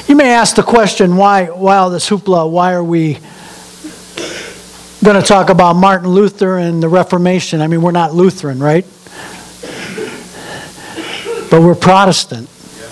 You may ask the question, why all this hoopla? Why are we going to talk about Martin Luther and the Reformation? I mean, we're not Lutheran, right? But we're Protestant.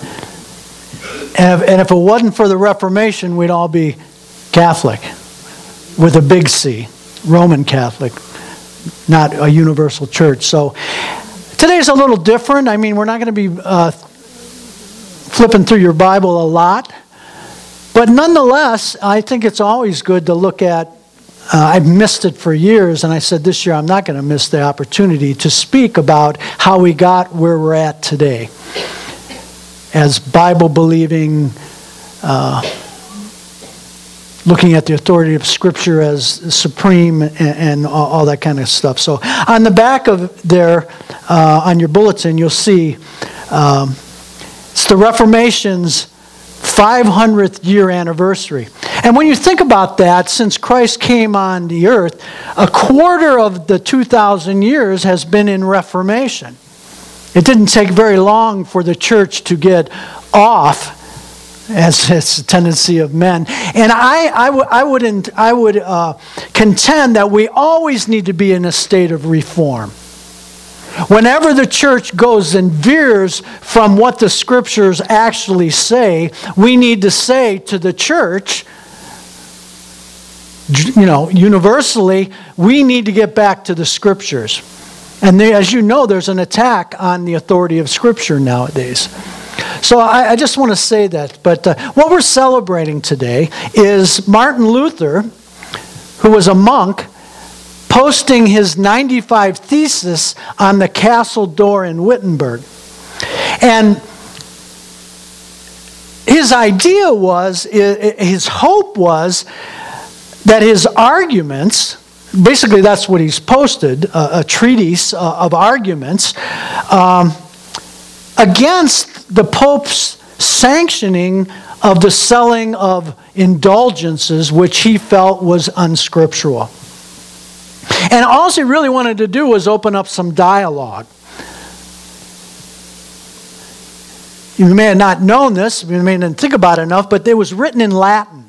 And if it wasn't for the Reformation, we'd all be Catholic with a big C, Roman Catholic, not a universal church. So today's a little different. I mean, we're not going to be flipping through your Bible a lot. But nonetheless, I think it's always good to look at, I've missed it for years, and I said this year I'm not going to miss the opportunity to speak about how we got where we're at today as Bible-believing, looking at the authority of Scripture as supreme and all that kind of stuff. So on the back of there, on your bulletin, you'll see it's the Reformation's 500th year anniversary. And when you think about that, since Christ came on the earth, a quarter of the 2,000 years has been in Reformation. It didn't take very long for the church to get off, as it's a tendency of men. And I would contend that we always need to be in a state of reform. Whenever the church goes and veers from what the Scriptures actually say, we need to say to the church, universally, we need to get back to the Scriptures. And as you know, there's an attack on the authority of Scripture nowadays. So I just want to say that. But what we're celebrating today is Martin Luther, who was a monk, posting his 95 Thesis on the castle door in Wittenberg. And his idea was, his hope was that his arguments, basically that's what he's posted, a treatise of arguments, against the Pope's sanctioning of the selling of indulgences, which he felt was unscriptural. And all he really wanted to do was open up some dialogue. You may have not known this, you may not think about it enough, but it was written in Latin.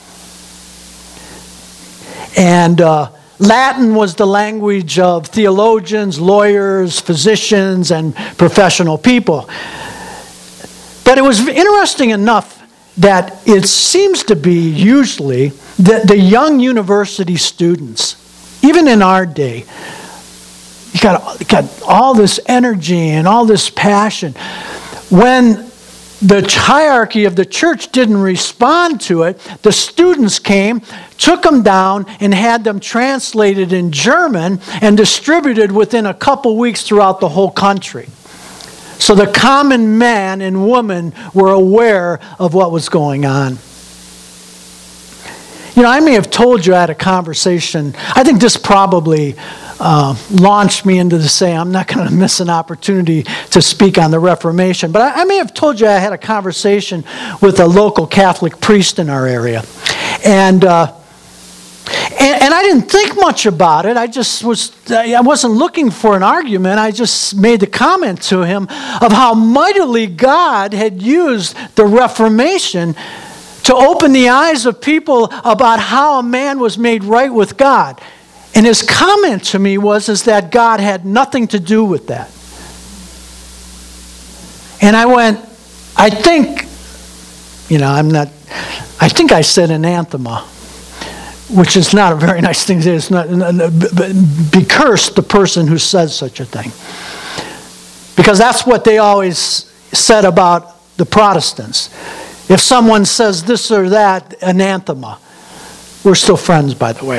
And Latin was the language of theologians, lawyers, physicians, and professional people. But it was interesting enough that it seems to be usually the young university students, even in our day, you got all this energy and all this passion. When the hierarchy of the church didn't respond to it, the students came, took them down, and had them translated in German and distributed within a couple weeks throughout the whole country. So the common man and woman were aware of what was going on. I may have told you I had a conversation. I think this probably launched me into saying I'm not going to miss an opportunity to speak on the Reformation. But I may have told you I had a conversation with a local Catholic priest in our area. And I didn't think much about it. I wasn't looking for an argument. I just made the comment to him of how mightily God had used the Reformation to open the eyes of people about how a man was made right with God. And his comment to me was that God had nothing to do with that. And I went, I think I said anathema, which is not a very nice thing to say. It's not, be cursed the person who says such a thing. Because that's what they always said about the Protestants. If someone says this or that, anathema. We're still friends, by the way.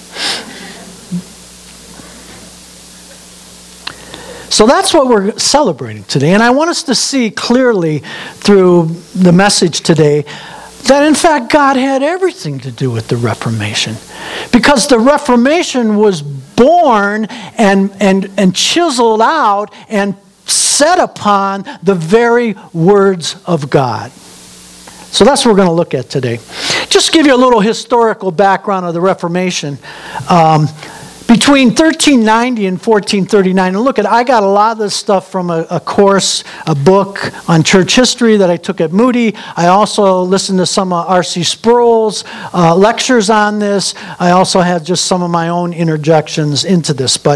So that's what we're celebrating today. And I want us to see clearly through the message today that in fact God had everything to do with the Reformation. Because the Reformation was born and chiseled out and set upon the very words of God. So that's what we're going to look at today. Just give you a little historical background of the Reformation. Between 1390 and 1439, and look, I got a lot of this stuff from a course, a book on church history that I took at Moody. I also listened to some of R.C. Sproul's lectures on this. I also had just some of my own interjections into this. But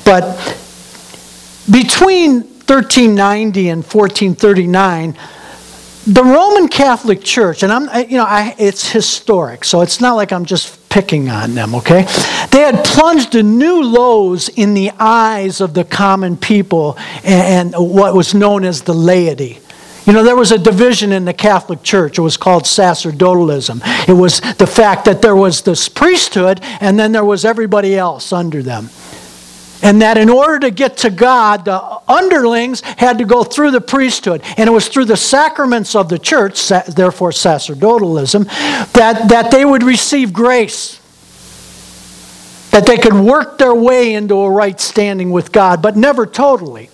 between 1390 and 1439, the Roman Catholic Church, and it's historic, so it's not like I'm just picking on them, okay? They had plunged to new lows in the eyes of the common people and what was known as the laity. There was a division in the Catholic Church. It was called sacerdotalism. It was the fact that there was this priesthood and then there was everybody else under them. And that in order to get to God, the underlings had to go through the priesthood. And it was through the sacraments of the church, therefore sacerdotalism, that they would receive grace. That they could work their way into a right standing with God, but never totally.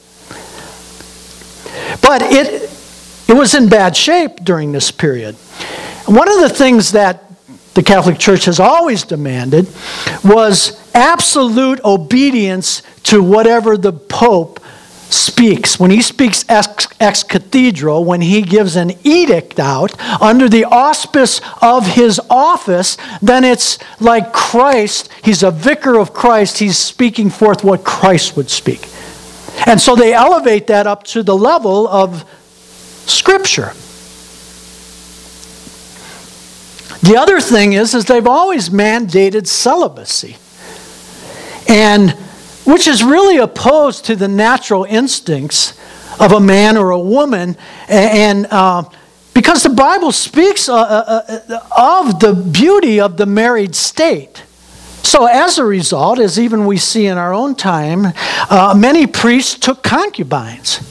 But it was in bad shape during this period. One of the things that the Catholic Church has always demanded was absolute obedience to whatever the Pope speaks. When he speaks ex cathedra, when he gives an edict out under the auspice of his office, then it's like Christ. He's a vicar of Christ. He's speaking forth what Christ would speak. And so they elevate that up to the level of Scripture. The other thing is they've always mandated celibacy, and which is really opposed to the natural instincts of a man or a woman, and because the Bible speaks of the beauty of the married state. So as a result, as even we see in our own time, many priests took concubines.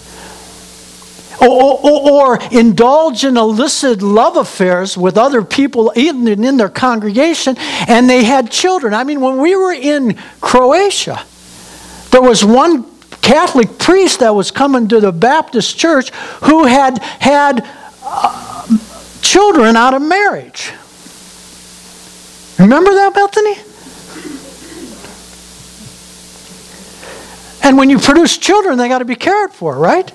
Or indulge in illicit love affairs with other people, even in their congregation, and they had children. I mean, when we were in Croatia, there was one Catholic priest that was coming to the Baptist church who had children out of marriage. Remember that, Bethany? And when you produce children, they got to be cared for, right?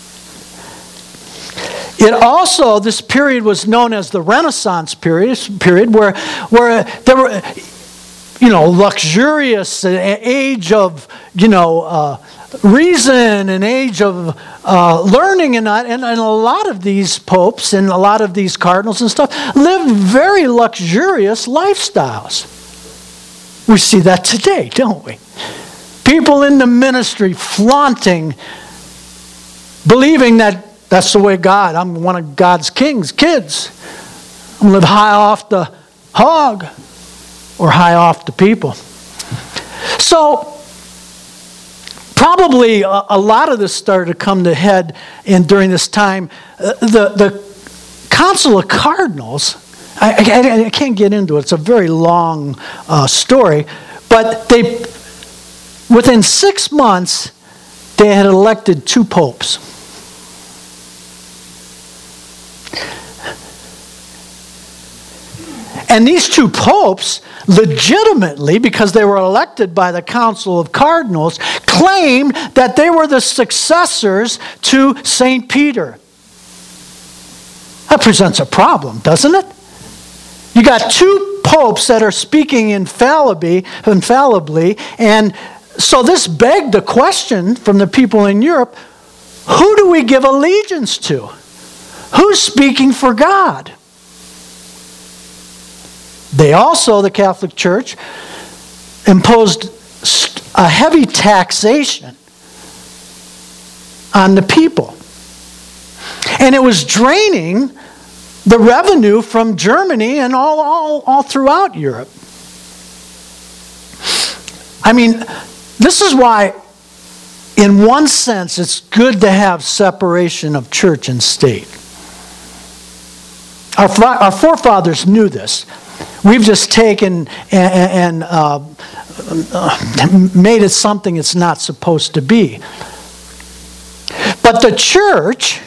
It also, this period was known as the Renaissance period where there were, luxurious, an age of, reason, an age of learning, and a lot of these popes and a lot of these cardinals and stuff lived very luxurious lifestyles. We see that today, don't we? People in the ministry flaunting, believing that that's the way God, I'm one of God's kids. I'm going to live high off the hog or high off the people. So, probably a lot of this started to come to head during this time. The Council of Cardinals, I can't get into it. It's a very long story. But within 6 months, they had elected 2 popes. And these 2 popes legitimately, because they were elected by the Council of Cardinals, claimed that they were the successors to St. Peter. That presents a problem, doesn't it? You got 2 popes that are speaking infallibly, and so this begged the question from the people in Europe, who do we give allegiance to? Who's speaking for God? They also, the Catholic Church, imposed a heavy taxation on the people. And it was draining the revenue from Germany and all throughout Europe. I mean, this is why, in one sense, it's good to have separation of church and state. Our forefathers knew this. We've just taken and made it something it's not supposed to be. But the church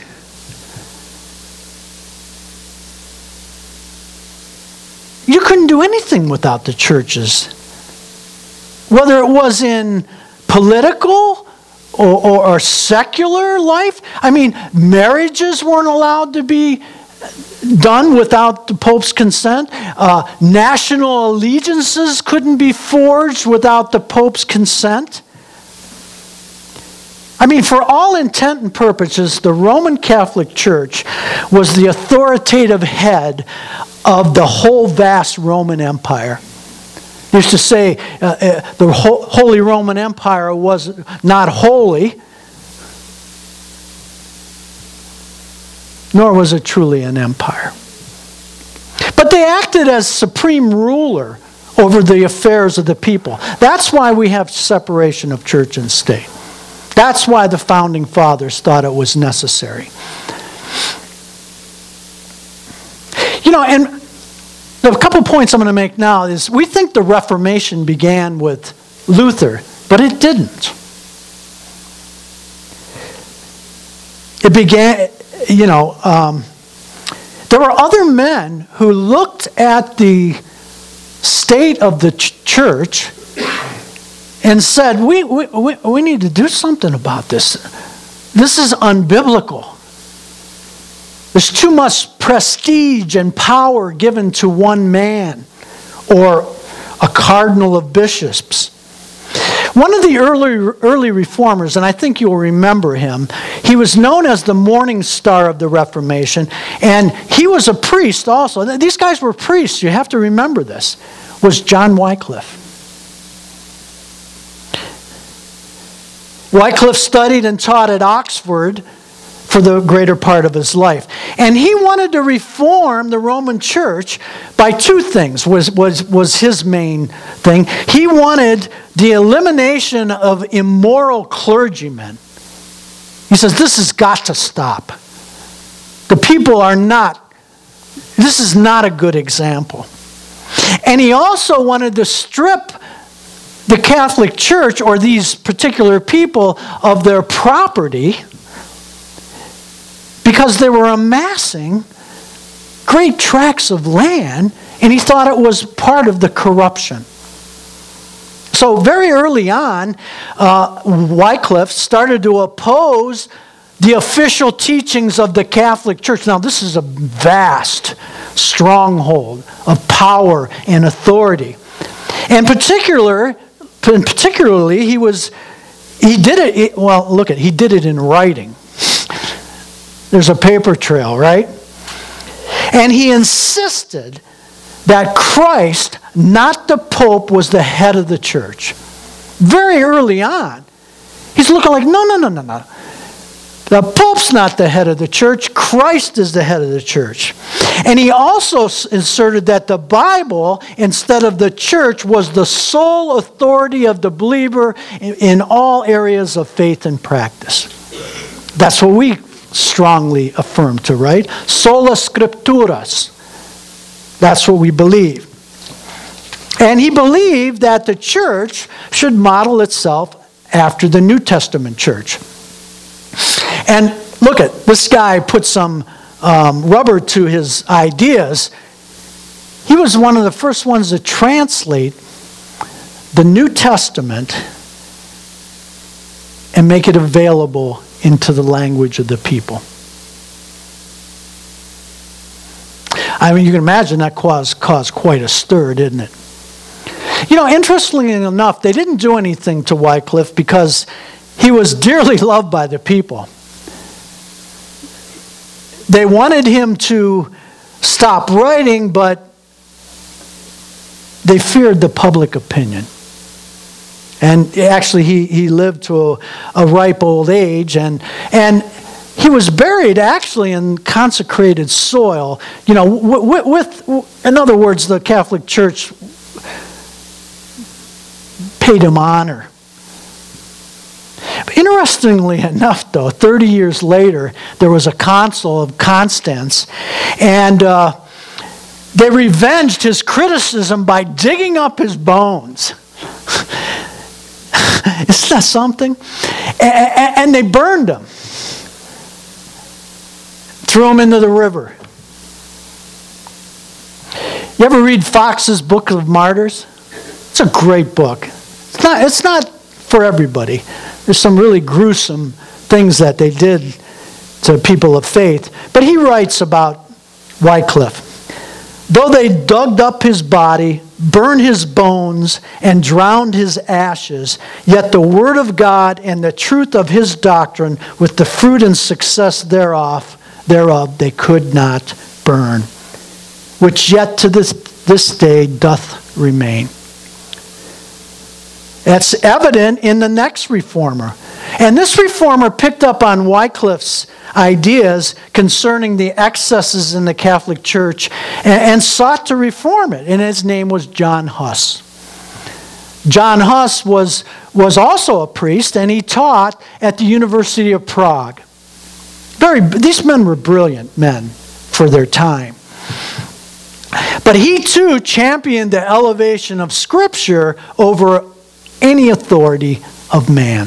you couldn't do anything without the church's whether it was in political or secular life. I mean, marriages weren't allowed to be done without the Pope's consent. National allegiances couldn't be forged without the Pope's consent. I mean, for all intent and purposes, the Roman Catholic Church was the authoritative head of the whole vast Roman Empire. They used to say the Holy Roman Empire was not holy, nor was it truly an empire. But they acted as supreme ruler over the affairs of the people. That's why we have separation of church and state. That's why the founding fathers thought it was necessary. You know, and a couple points I'm going to make now is we think the Reformation began with Luther, but it didn't. It began, there were other men who looked at the state of the church and said, we need to do something about this. This is unbiblical. There's too much prestige and power given to one man or a cardinal of bishops. One of the early reformers, and I think you'll remember him, he was known as the morning star of the Reformation, and he was a priest also. These guys were priests, you have to remember this, was John Wycliffe. Wycliffe studied and taught at Oxford for the greater part of his life. And he wanted to reform the Roman Church by two things, was his main thing. He wanted the elimination of immoral clergymen. He says, this has got to stop. The people are not, this is not a good example. And he also wanted to strip the Catholic Church, or these particular people, of their property, because they were amassing great tracts of land, and he thought it was part of the corruption. So very early on, Wycliffe started to oppose the official teachings of the Catholic Church. Now, this is a vast stronghold of power and authority. And particularly, he did it in writing. There's a paper trail, right? And he insisted that Christ, not the Pope, was the head of the church. Very early on. He's looking like, no. The Pope's not the head of the church. Christ is the head of the church. And he also inserted that the Bible, instead of the church, was the sole authority of the believer in all areas of faith and practice. That's what we strongly affirm to, right? Sola Scripturas. That's what we believe. And he believed that the church should model itself after the New Testament church. And look at, this guy put some rubber to his ideas. He was one of the first ones to translate the New Testament and make it available into the language of the people. I mean, you can imagine that caused quite a stir, didn't it? You know, interestingly enough, they didn't do anything to Wycliffe because he was dearly loved by the people. They wanted him to stop writing, but they feared the public opinion. And actually, he lived to a ripe old age, and he was buried actually in consecrated soil. You know, with in other words, the Catholic Church paid him honor. But interestingly enough, though, 30 years later, there was a council of Constance, and they revenged his criticism by digging up his bones. Isn't that something? And they burned him. Threw him into the river. You ever read Fox's Book of Martyrs? It's a great book. It's not for everybody. There's some really gruesome things that they did to people of faith. But he writes about Wycliffe. Though they dug up his body, burned his bones, and drowned his ashes, yet the word of God and the truth of his doctrine, with the fruit and success thereof they could not burn, which yet to this day doth remain. That's evident in the next reformer. And this reformer picked up on Wycliffe's ideas concerning the excesses in the Catholic Church and sought to reform it. And his name was John Huss. John Huss was also a priest, and he taught at the University of Prague. These men were brilliant men for their time. But he too championed the elevation of Scripture over any authority of man.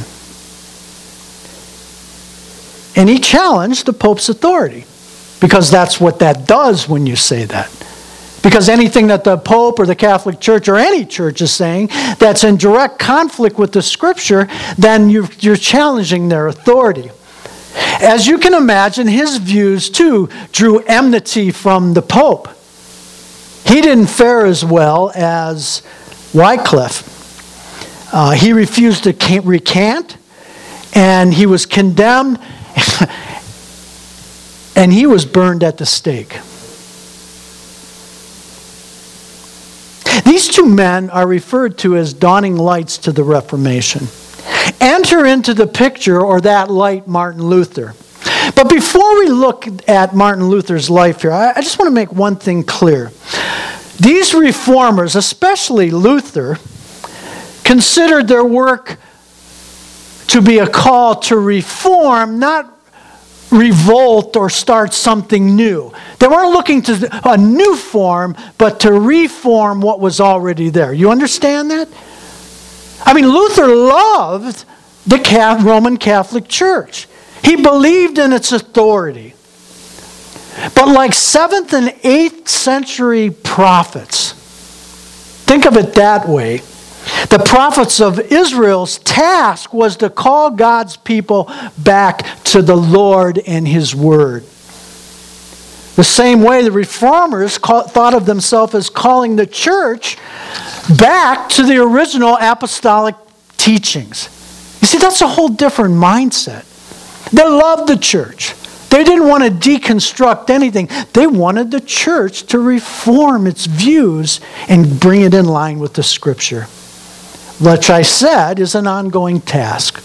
And he challenged the Pope's authority, because that's what that does when you say that. Because anything that the Pope or the Catholic Church or any church is saying that's in direct conflict with the Scripture, then you're challenging their authority. As you can imagine, his views too drew enmity from the Pope. He didn't fare as well as Wycliffe. He refused to recant, and he was condemned, and he was burned at the stake. These two men are referred to as dawning lights to the Reformation. Enter into the picture, or that light, Martin Luther. But before we look at Martin Luther's life here, I just want to make one thing clear. These reformers, especially Luther, considered their work to be a call to reform, not revolt or start something new. They weren't looking to a new form, but to reform what was already there. You understand that? I mean, Luther loved the Roman Catholic Church. He believed in its authority. But like 7th and 8th century prophets, think of it that way, the prophets of Israel's task was to call God's people back to the Lord and His Word. The same way the reformers thought of themselves as calling the church back to the original apostolic teachings. You see, that's a whole different mindset. They loved the church. They didn't want to deconstruct anything. They wanted the church to reform its views and bring it in line with the Scripture, which I said is an ongoing task.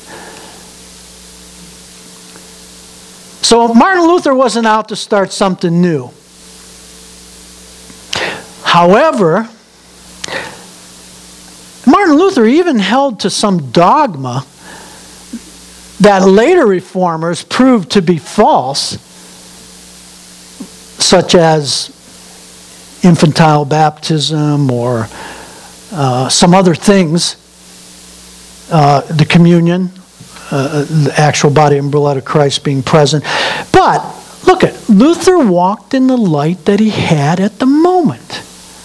So Martin Luther wasn't out to start something new. However, Martin Luther even held to some dogma that later reformers proved to be false, such as infantile baptism or some other things, the communion, the actual body and blood of Christ being present. But look at Luther walked in the light that he had at the moment.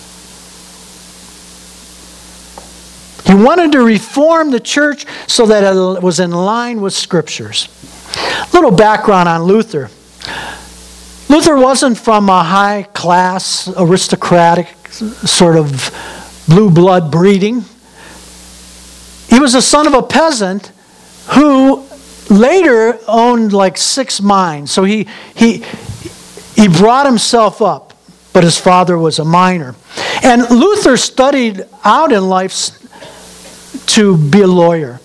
He wanted to reform the church so that it was in line with Scriptures. Little background on Luther. Luther wasn't from a high-class, aristocratic sort of blue blood breeding. He was the son of a peasant who later owned like 6 mines. So he brought himself up, but his father was a miner. And Luther studied out in life to be a lawyer.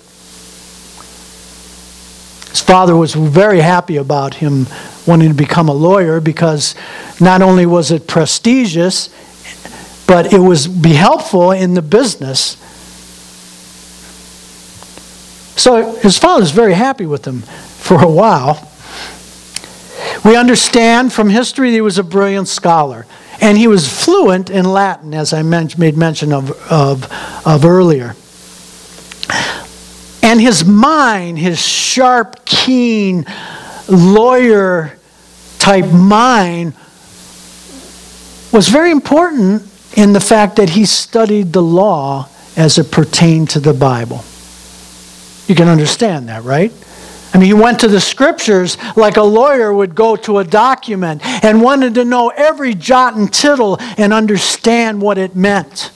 His father was very happy about him wanting to become a lawyer because not only was it prestigious, but it would be helpful in the business. So his father was very happy with him for a while. We understand from history that he was a brilliant scholar. And he was fluent in Latin, as I made mention of earlier. And his mind, his sharp, keen, lawyer-type mind was very important in the fact that he studied the law as it pertained to the Bible. You can understand that, right? I mean, he went to the scriptures like a lawyer would go to a document and wanted to know every jot and tittle and understand what it meant.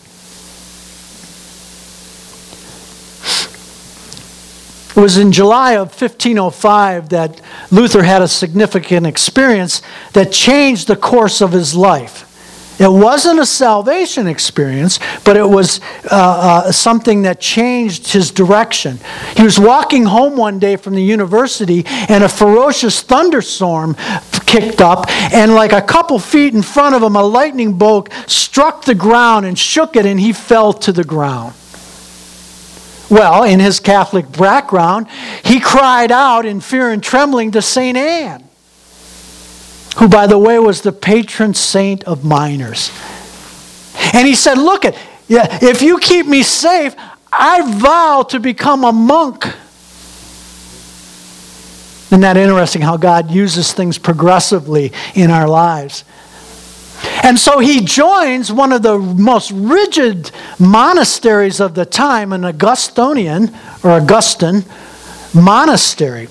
It was in July of 1505 that Luther had a significant experience that changed the course of his life. It wasn't a salvation experience, but it was something that changed his direction. He was walking home one day from the university, and a ferocious thunderstorm kicked up, and like a couple feet in front of him, a lightning bolt struck the ground and shook it, and he fell to the ground. Well, in his Catholic background, he cried out in fear and trembling to St. Anne, who, by the way, was the patron saint of miners. And he said, look, if you keep me safe, I vow to become a monk. Isn't that interesting how God uses things progressively in our lives? And so he joins one of the most rigid monasteries of the time, an Augustinian monastery.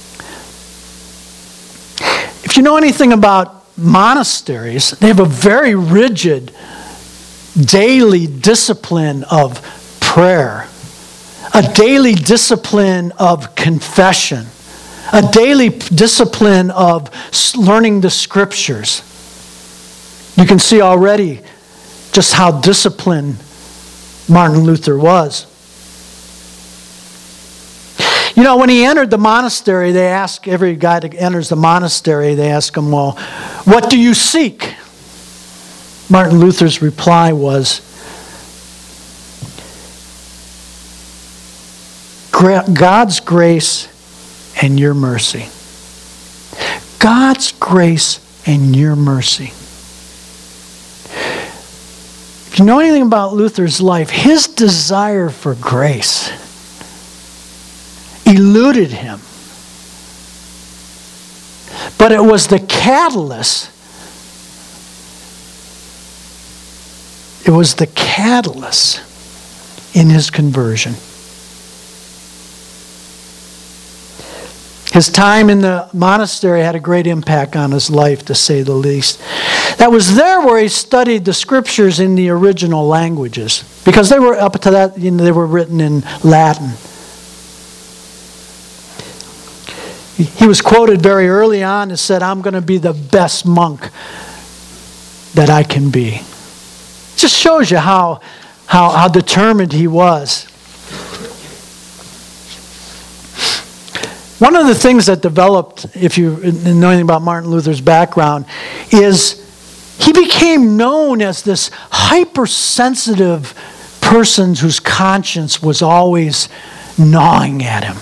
If you know anything about monasteries, they have a very rigid daily discipline of prayer, a daily discipline of confession, a daily discipline of learning the scriptures. You can see already just how disciplined Martin Luther was. You know, when he entered the monastery, they ask every guy that enters the monastery, they ask him, well, what do you seek? Martin Luther's reply was, God's grace and your mercy. God's grace and your mercy. If you know anything about Luther's life, his desire for grace eluded him. But it was the catalyst. It was the catalyst in his conversion. His time in the monastery had a great impact on his life, to say the least. That was there where he studied the scriptures in the original languages, because they were, up to that, they were written in Latin. He was quoted very early on and said, I'm going to be the best monk that I can be. It just shows you how determined he was. One of the things that developed, if you know anything about Martin Luther's background, is he became known as this hypersensitive person whose conscience was always gnawing at him.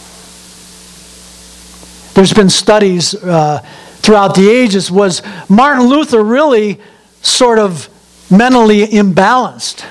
There's been studies throughout the ages. Was Martin Luther really sort of mentally imbalanced?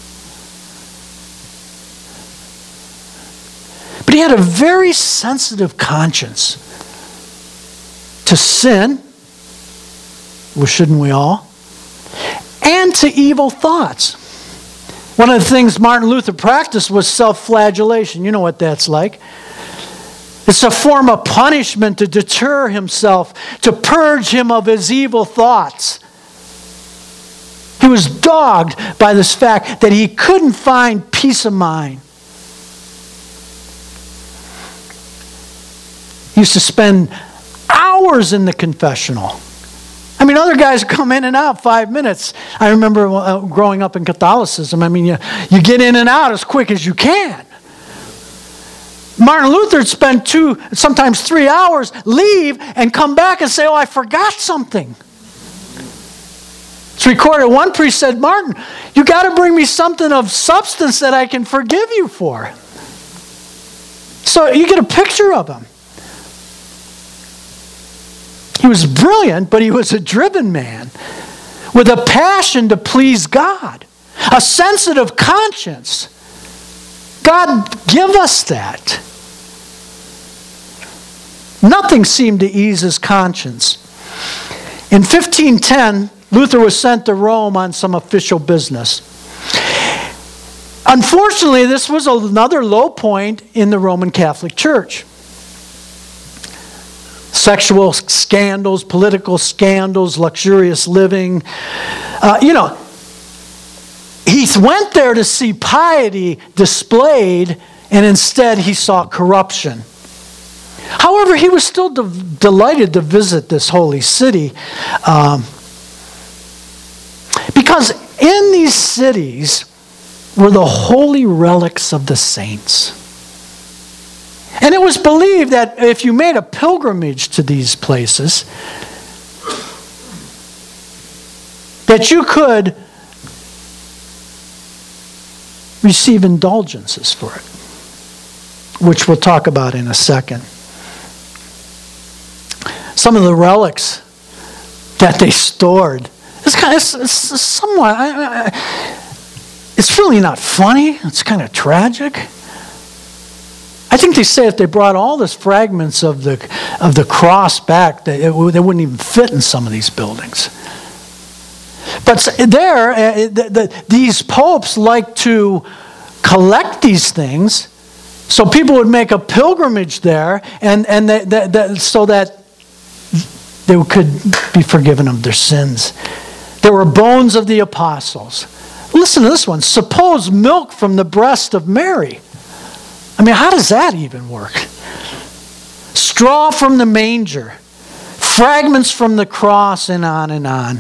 But he had a very sensitive conscience to sin, well, shouldn't we all? And to evil thoughts. One of the things Martin Luther practiced was self-flagellation. You know what that's like. It's a form of punishment to deter himself, to purge him of his evil thoughts. He was dogged by this fact that he couldn't find peace of mind. He used to spend hours in the confessional. I mean, other guys come in and out 5 minutes. I remember growing up in Catholicism. I mean, you get in and out as quick as you can. Martin Luther would spend 2, sometimes 3 hours, leave, and come back and say, oh, I forgot something. It's recorded. One priest said, Martin, you got to bring me something of substance that I can forgive you for. So you get a picture of him. He was brilliant, but he was a driven man with a passion to please God, a sensitive conscience. God, give us that. Nothing seemed to ease his conscience. In 1510, Luther was sent to Rome on some official business. Unfortunately, this was another low point in the Roman Catholic Church. Sexual scandals, political scandals, luxurious living. He went there to see piety displayed, and instead he saw corruption. However, he was still delighted to visit this holy city because in these cities were the holy relics of the saints. And it was believed that if you made a pilgrimage to these places, that you could receive indulgences for it, which we'll talk about in a second. Some of the relics that they stored, it's somewhat, it's really not funny. It's kind of tragic. I think they say if they brought all these fragments of the cross back, they wouldn't even fit in some of these buildings. But there, these popes like to collect these things, so people would make a pilgrimage there, and so that they could be forgiven of their sins. There were bones of the apostles. Listen to this one. Suppose milk from the breast of Mary. I mean, how does that even work? Straw from the manger. Fragments from the cross, and on and on.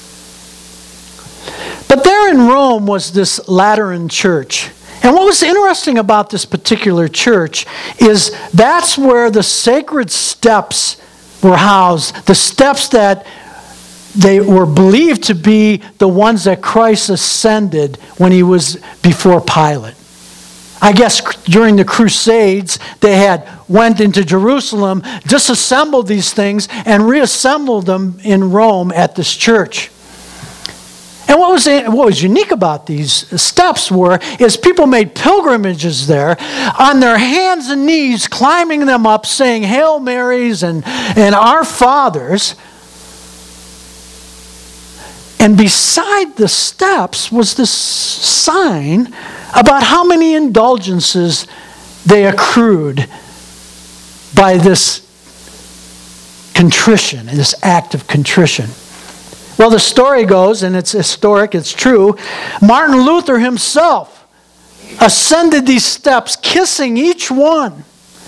But there in Rome was this Lateran church. And what was interesting about this particular church is that's where the sacred steps were housed. The steps that they were believed to be the ones that Christ ascended when he was before Pilate. I guess during the Crusades, they went into Jerusalem, disassembled these things, and reassembled them in Rome at this church. And what was unique about these steps is people made pilgrimages there on their hands and knees, climbing them up, saying Hail Marys and Our Fathers. And beside the steps was this sign about how many indulgences they accrued by this contrition, this act of contrition. Well, the story goes, and it's historic, it's true, Martin Luther himself ascended these steps, kissing each one,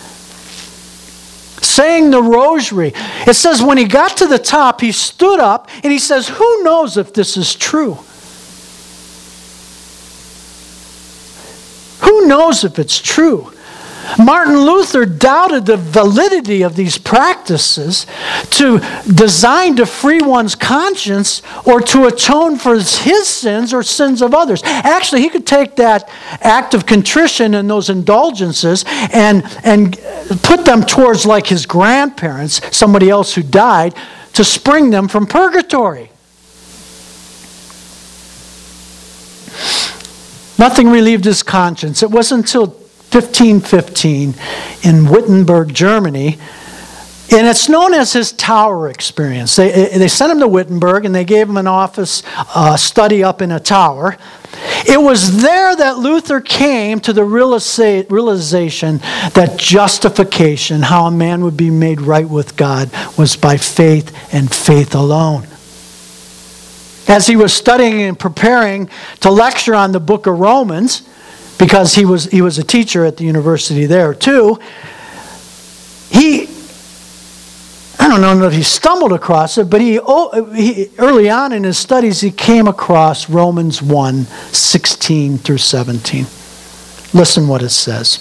saying the rosary. It says when he got to the top, he stood up and he says, who knows if this is true? Who knows if it's true? Martin Luther doubted the validity of these practices designed to free one's conscience or to atone for his sins or sins of others. Actually, he could take that act of contrition and those indulgences and put them towards like his grandparents, somebody else who died, to spring them from purgatory. Nothing relieved his conscience. It wasn't until 1515 in Wittenberg, Germany, and it's known as his tower experience. They sent him to Wittenberg and they gave him an office study up in a tower. It was there that Luther came to the realization that justification, how a man would be made right with God, was by faith and faith alone. As he was studying and preparing to lecture on the book of Romans, because he was a teacher at the university there too, I don't know if he stumbled across it, but he early on in his studies he came across Romans 1:16 through 17. Listen what it says.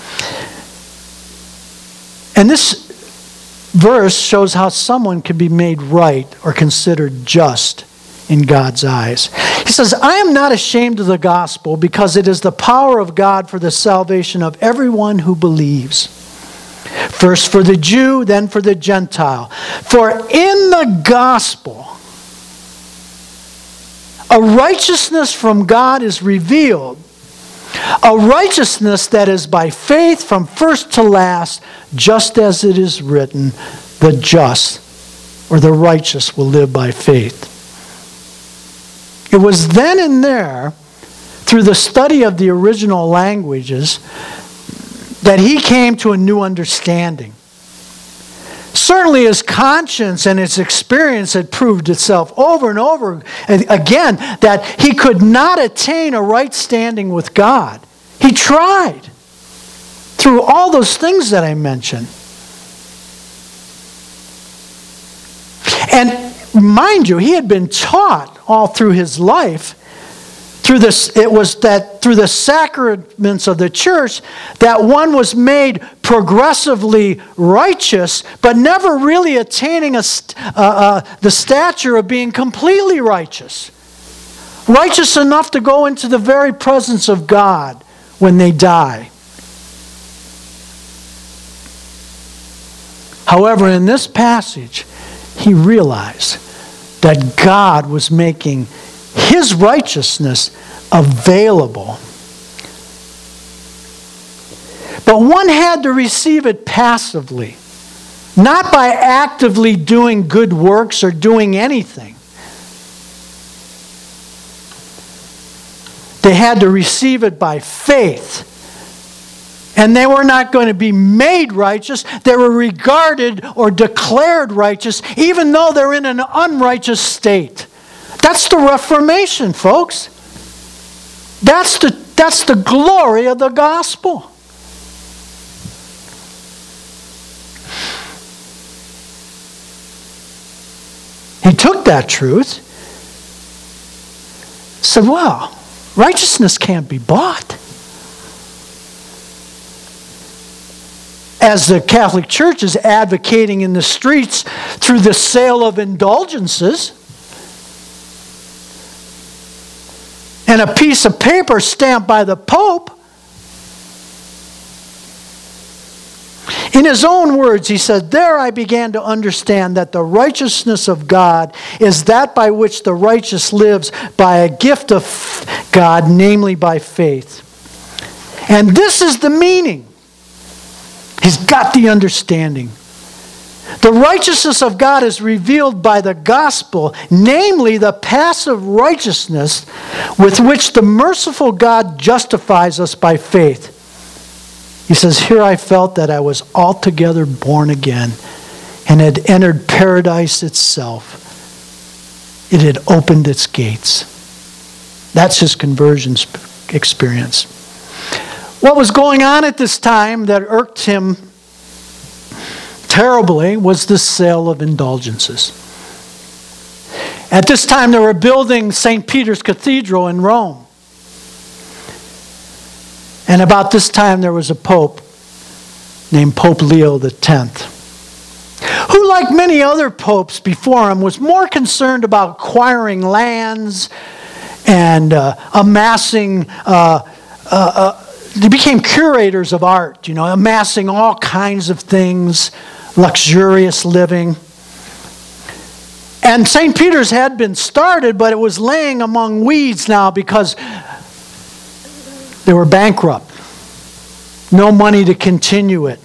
And this verse shows how someone can be made right or considered just in God's eyes. He says, I am not ashamed of the gospel because it is the power of God for the salvation of everyone who believes. First for the Jew, then for the Gentile. For in the gospel, a righteousness from God is revealed. A righteousness that is by faith from first to last, just as it is written, the just or the righteous will live by faith. It was then and there, through the study of the original languages, that he came to a new understanding. Certainly his conscience and his experience had proved itself over and over again that he could not attain a right standing with God. He tried through all those things that I mentioned. And mind you, he had been taught all through his life, through the sacraments of the church, that one was made progressively righteous, but never really attaining the stature of being completely righteous. Righteous enough to go into the very presence of God when they die. However, in this passage, he realized that God was making his righteousness available. But one had to receive it passively, not by actively doing good works or doing anything. They had to receive it by faith. And they were not going to be made righteous. They were regarded or declared righteous, even though they're in an unrighteous state. That's the Reformation, folks. That's the glory of the gospel. He took that truth, said, well, righteousness can't be bought. As the Catholic Church is advocating in the streets through the sale of indulgences, and a piece of paper stamped by the Pope. In his own words, he said, there I began to understand that the righteousness of God is that by which the righteous lives by a gift of God, namely by faith. And this is the meaning. He's got the understanding. The righteousness of God is revealed by the gospel, namely the passive righteousness with which the merciful God justifies us by faith. He says, here I felt that I was altogether born again and had entered paradise itself. It had opened its gates. That's his conversion experience. What was going on at this time that irked him terribly was the sale of indulgences. At this time, they were building St. Peter's Cathedral in Rome. And about this time, there was a pope named Pope Leo X, who, like many other popes before him, was more concerned about acquiring lands and amassing. They became curators of art, amassing all kinds of things, luxurious living. And St. Peter's had been started, but it was laying among weeds now because they were bankrupt. No money to continue it.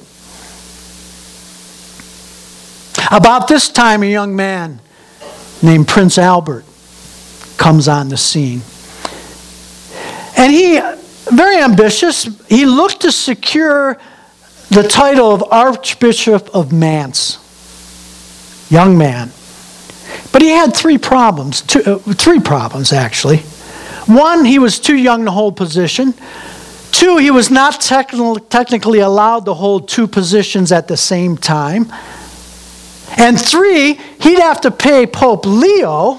About this time, a young man named Prince Albert comes on the scene. And he, very ambitious, he looked to secure the title of Archbishop of Mainz. Young man. But he had three problems actually. One, he was too young to hold position. Two, he was not technically allowed to hold two positions at the same time. And three, he'd have to pay Pope Leo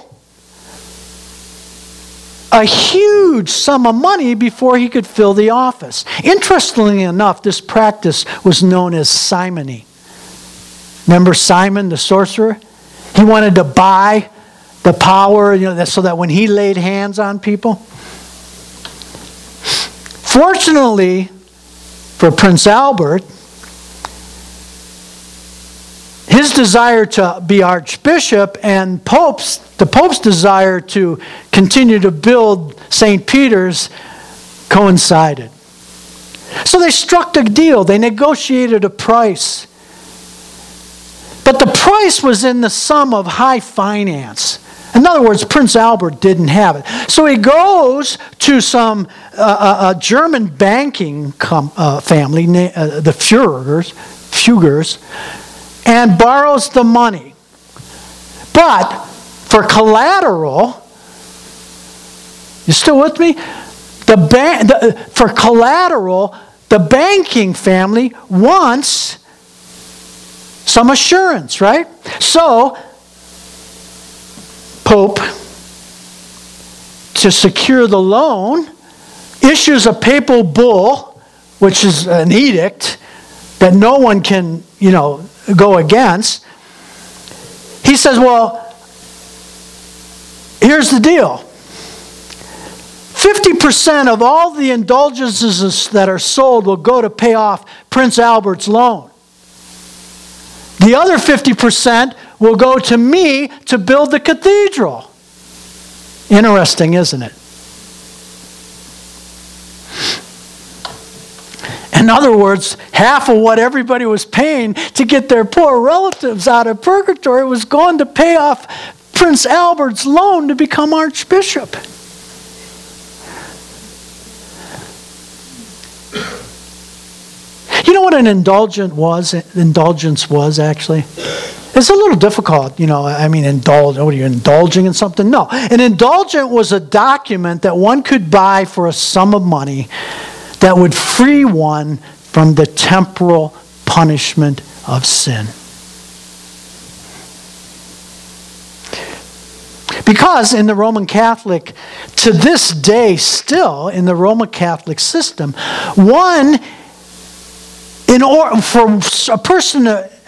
a huge sum of money before he could fill the office. Interestingly enough, this practice was known as simony. Remember Simon the sorcerer? He wanted to buy the power, so that when he laid hands on people. Fortunately for Prince Albert, his desire to be archbishop and the Pope's desire to continue to build St. Peter's coincided. So they struck a deal. They negotiated a price. But the price was in the sum of high finance. In other words, Prince Albert didn't have it. So he goes to some German banking family, the Fugers, and borrows the money. But for collateral, you still with me? For collateral, the banking family wants some assurance, right? So, Pope, to secure the loan, issues a papal bull, which is an edict that no one can, go against. He says, well, here's the deal. 50% of all the indulgences that are sold will go to pay off Prince Albert's loan. The other 50% will go to me to build the cathedral. Interesting, isn't it? In other words, half of what everybody was paying to get their poor relatives out of purgatory was going to pay off Prince Albert's loan to become archbishop. You know what an indulgence was actually? It's a little difficult, indulge. What are you, indulging in something? No. An indulgent was a document that one could buy for a sum of money that would free one from the temporal punishment of sin. Because in the Roman Catholic, to this day still, in the Roman Catholic system, in order for a person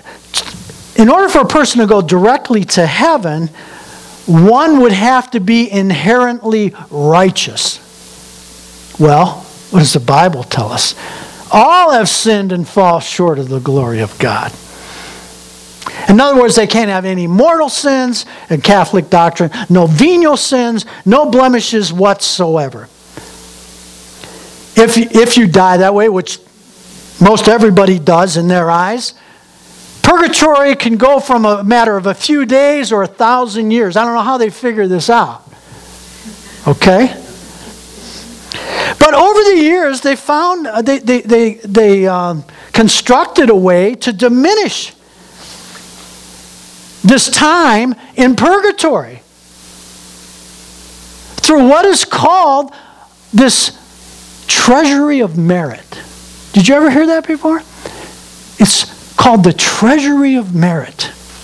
to go directly to heaven, one would have to be inherently righteous. Well, what does the Bible tell us? All have sinned and fall short of the glory of God. In other words, they can't have any mortal sins in Catholic doctrine, no venial sins, no blemishes whatsoever. If you die that way, which most everybody does in their eyes, purgatory can go from a matter of a few days or 1,000 years. I don't know how they figure this out. Okay? But over the years, they found they constructed a way to diminish this time in purgatory through what is called this treasury of merit. Did you ever hear that before? It's called the treasury of merit.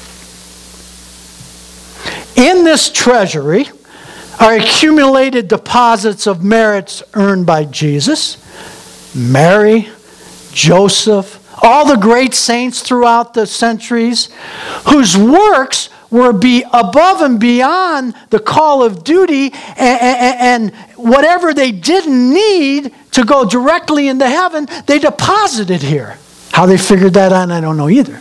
In this treasury are accumulated deposits of merits earned by Jesus, Mary, Joseph, all the great saints throughout the centuries, whose works were above and beyond the call of duty, and whatever they didn't need to go directly into heaven, they deposited here. How they figured that out, I don't know either.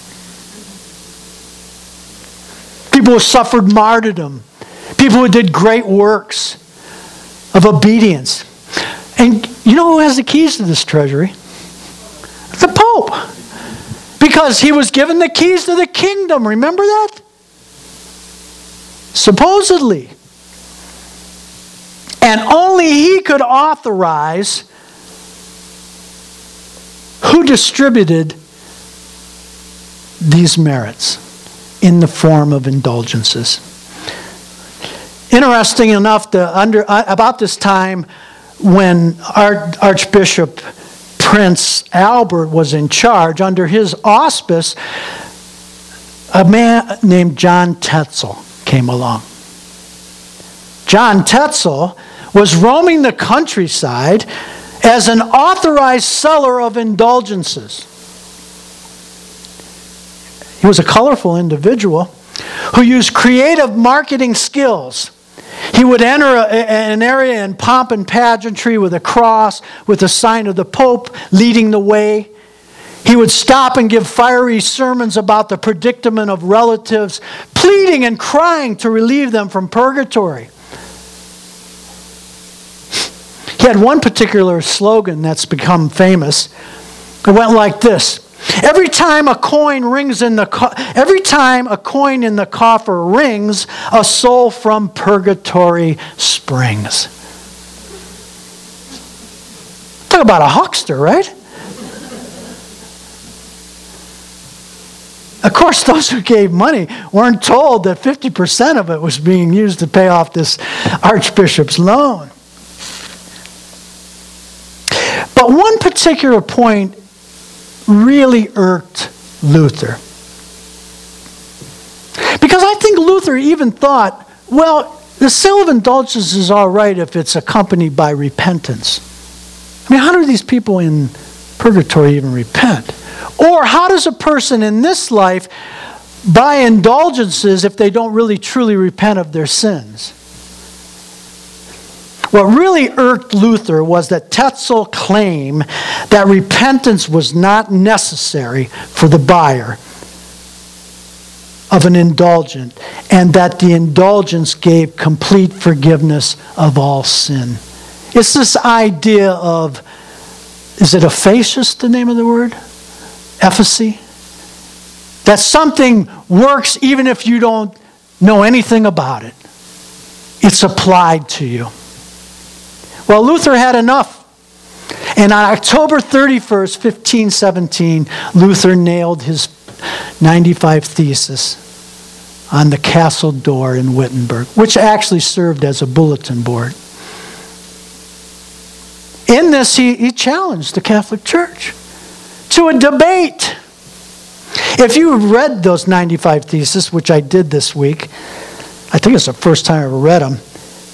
People who suffered martyrdom. People who did great works of obedience. And you know who has the keys to this treasury? The Pope. Because he was given the keys to the kingdom. Remember that? Supposedly. And only he could authorize who distributed these merits in the form of indulgences. Interesting enough, about this time when Archbishop Prince Albert was in charge, under his auspice, a man named John Tetzel came along. John Tetzel was roaming the countryside as an authorized seller of indulgences. He was a colorful individual who used creative marketing skills. He would enter an area in pomp and pageantry with a cross, with the sign of the Pope leading the way. He would stop and give fiery sermons about the predicament of relatives, pleading and crying to relieve them from purgatory. He had one particular slogan that's become famous. It went like this: Every time a coin in the coffer rings, a soul from purgatory springs. Talk about a huckster, right? Of course, those who gave money weren't told that 50% of it was being used to pay off this archbishop's loan. But one particular point really irked Luther. Because I think Luther even thought, well, the sale of indulgences is all right if it's accompanied by repentance. I mean, how do these people in purgatory even repent? Or how does a person in this life buy indulgences if they don't really truly repent of their sins? What really irked Luther was that Tetzel claimed that repentance was not necessary for the buyer of an indulgent, and that the indulgence gave complete forgiveness of all sin. It's this idea of, is it aphasis, the name of the word? Aphasia? That something works even if you don't know anything about it. It's applied to you. Well, Luther had enough. And on October 31st, 1517, Luther nailed his 95 Thesis on the castle door in Wittenberg, which actually served as a bulletin board. In this, he challenged the Catholic Church to a debate. If you read those 95 Theses, which I did this week, I think it's the first time I ever read them,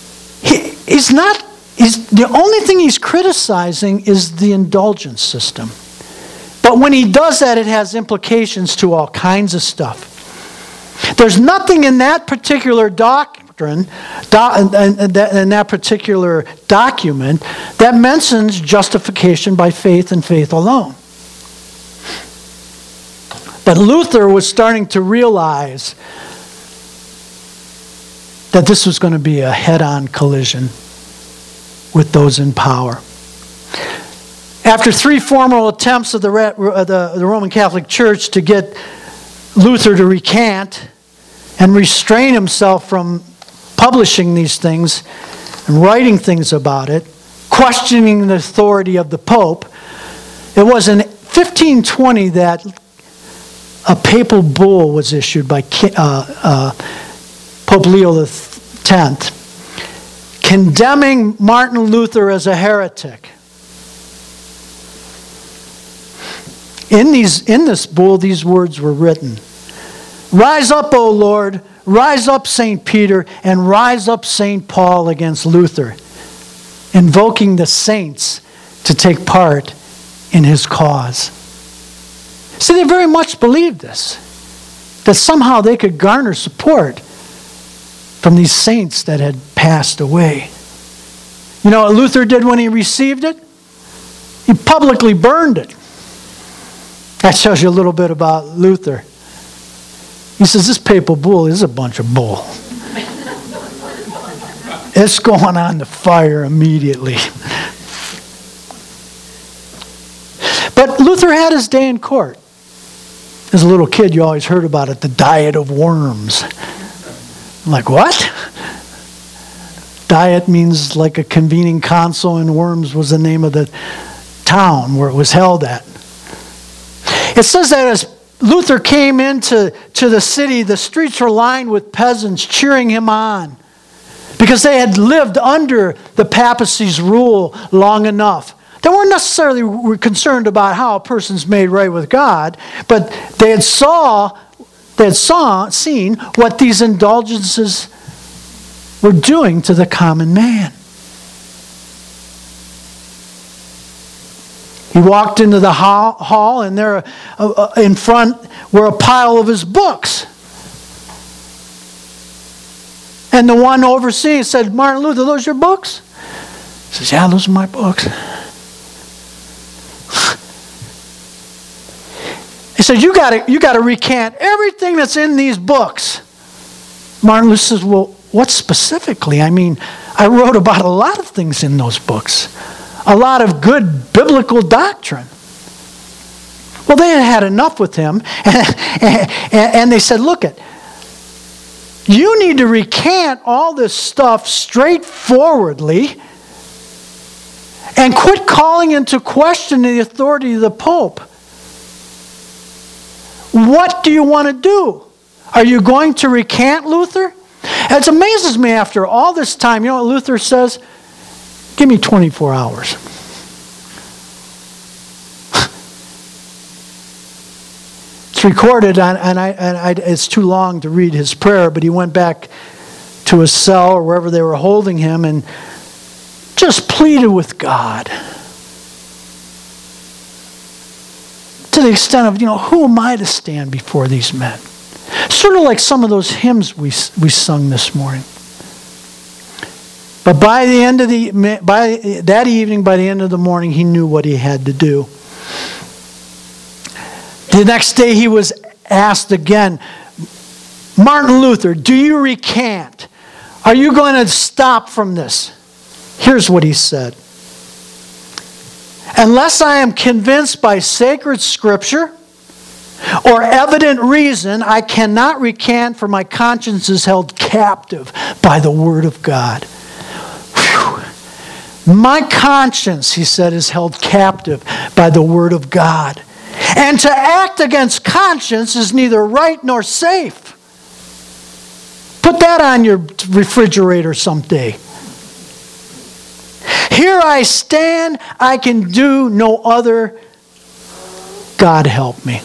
the only thing he's criticizing is the indulgence system. But when he does that, it has implications to all kinds of stuff. There's nothing in that particular doctrine, in that particular document, that mentions justification by faith and faith alone. But Luther was starting to realize that this was going to be a head-on collision with those in power. After 3 formal attempts of the Roman Catholic Church to get Luther to recant and restrain himself from publishing these things and writing things about it, questioning the authority of the Pope, it was in 1520 that a papal bull was issued by Pope Leo X, condemning Martin Luther as a heretic. In this bull, these words were written: "Rise up, O Lord, rise up, St. Peter, and rise up, St. Paul against Luther," invoking the saints to take part in his cause. See, they very much believed this, that somehow they could garner support from these saints that had passed away. You know what Luther did when he received it? He publicly burned it. That tells you a little bit about Luther. He says, this papal bull is a bunch of bull. It's going on the fire immediately. But Luther had his day in court. As a little kid, you always heard about it, the Diet of Worms. I'm like, what? Diet means like a convening council, and Worms was the name of the town where it was held at. It says that as Luther came into the city, the streets were lined with peasants cheering him on because they had lived under the papacy's rule long enough. They weren't necessarily concerned about how a person's made right with God, but they had seen what these indulgences were doing to the common man. He walked into the hall, and there in front were a pile of his books. And the one overseeing said, "Martin Luther, those your books?" He says, "Yeah, those are my books." He said, you got to recant everything that's in these books. Martin Luther says, "Well, what specifically? I mean, I wrote about a lot of things in those books. A lot of good biblical doctrine." Well, they had had enough with him, and they said, look, you need to recant all this stuff straightforwardly and quit calling into question the authority of the Pope. What do you want to do? Are you going to recant, Luther? It amazes me after all this time, you know what Luther says? Give me 24 hours. It's recorded, and it's too long to read his prayer, but he went back to his cell or wherever they were holding him and just pleaded with God. To the extent of, who am I to stand before these men? Sort of like some of those hymns we sung this morning. But by the end of that evening, by the end of the morning, he knew what he had to do. The next day he was asked again, Martin Luther, do you recant? Are you going to stop from this? Here's what he said. Unless I am convinced by sacred scripture or evident reason, I cannot recant, for my conscience is held captive by the word of God. Whew. My conscience, he said, is held captive by the word of God. And to act against conscience is neither right nor safe. Put that on your refrigerator someday. Here I stand, I can do no other. God help me.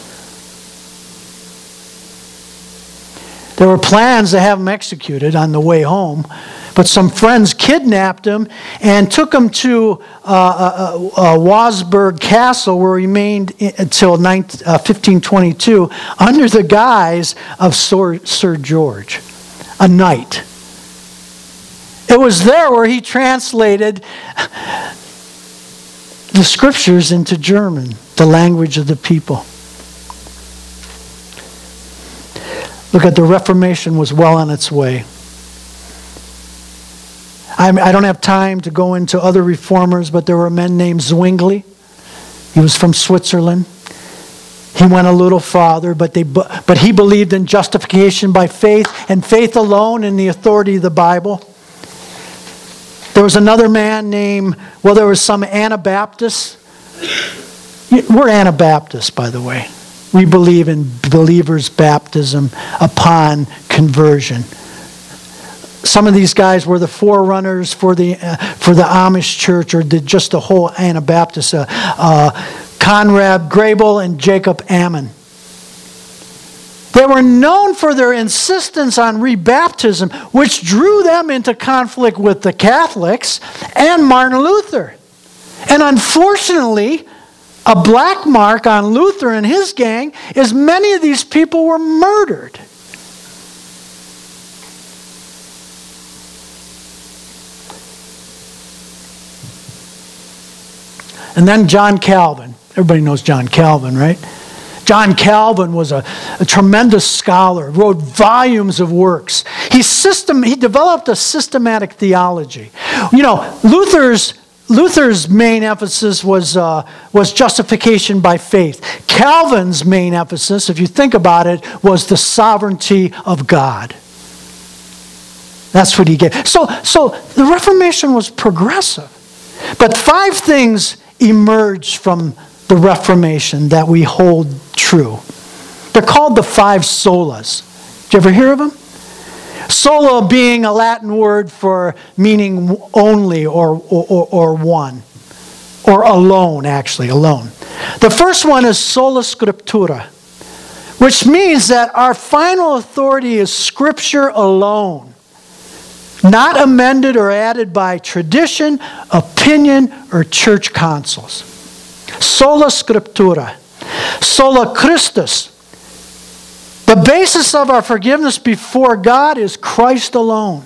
There were plans to have him executed on the way home, but some friends kidnapped him and took him to Wasberg Castle, where he remained until 1522 under the guise of Sir George, a knight. It was there where he translated the scriptures into German, the language of the people. Look at the Reformation was well on its way. I don't have time to go into other reformers, but there were a man named Zwingli. He was from Switzerland. He went a little farther, but he believed in justification by faith and faith alone in the authority of the Bible. There was another man named, there was some Anabaptists. We're Anabaptists, by the way. We believe in believers' baptism upon conversion. Some of these guys were the forerunners for the Amish church, or just the whole Anabaptist. Conrad Grebel and Jacob Ammon. They were known for their insistence on rebaptism, which drew them into conflict with the Catholics and Martin Luther. And unfortunately, a black mark on Luther and his gang is many of these people were murdered. And then John Calvin. Everybody knows John Calvin, right? John Calvin was a tremendous scholar, wrote volumes of works. He developed a systematic theology. Luther's main emphasis was justification by faith. Calvin's main emphasis, if you think about it, was the sovereignty of God. That's what he gave. So the Reformation was progressive. But 5 things emerged from the Reformation that we hold true. They're called the 5 solas. Did you ever hear of them? Sola being a Latin word for meaning only or one. Or alone, actually, alone. The first one is sola scriptura, which means that our final authority is Scripture alone, not amended or added by tradition, opinion, or church councils. Sola scriptura. Sola Christus. The basis of our forgiveness before God is Christ alone.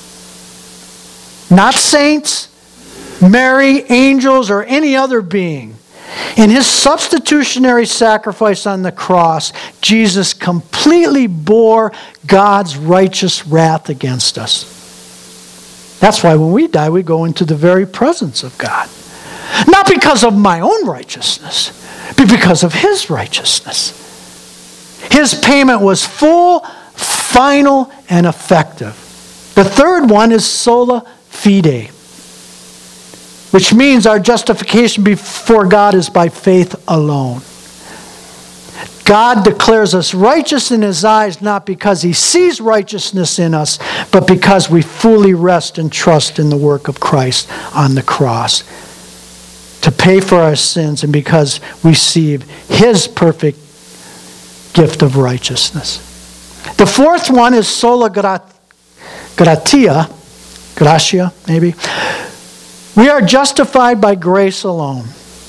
Not saints, Mary, angels, or any other being. In his substitutionary sacrifice on the cross, Jesus completely bore God's righteous wrath against us. That's why when we die, we go into the very presence of God. Not because of my own righteousness, Because of his righteousness. His payment was full, final, and effective. The third one is sola fide, which means our justification before God is by faith alone. God declares us righteous in his eyes not because he sees righteousness in us, but because we fully rest and trust in the work of Christ on the cross to pay for our sins, and because we receive his perfect gift of righteousness. The fourth one is sola gratia, maybe. We are justified by grace alone.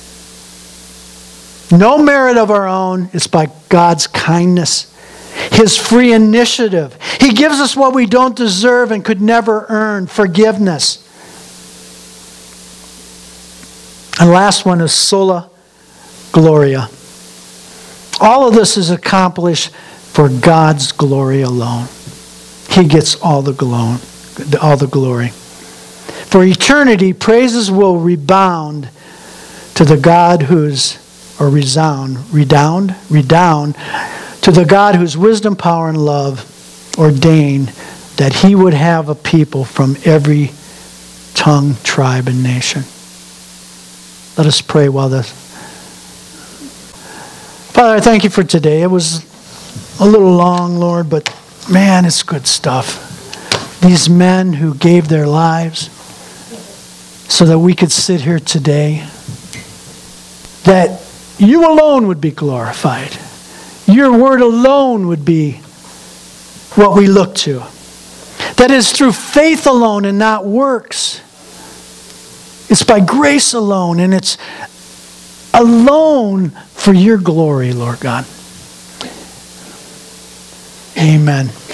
No merit of our own. It's by God's kindness, his free initiative. He gives us what we don't deserve and could never earn, forgiveness. And last one is sola gloria. All of this is accomplished for God's glory alone. He gets all the glory. For eternity, praises will redound to the God whose, or redound to the God whose wisdom, power, and love ordained that he would have a people from every tongue, tribe, and nation. Let us pray while this. Father, I thank you for today. It was a little long, Lord, but man, it's good stuff. These men who gave their lives so that we could sit here today, that you alone would be glorified. Your word alone would be what we look to. That is through faith alone and not works. It's by grace alone, and it's alone for your glory, Lord God. Amen.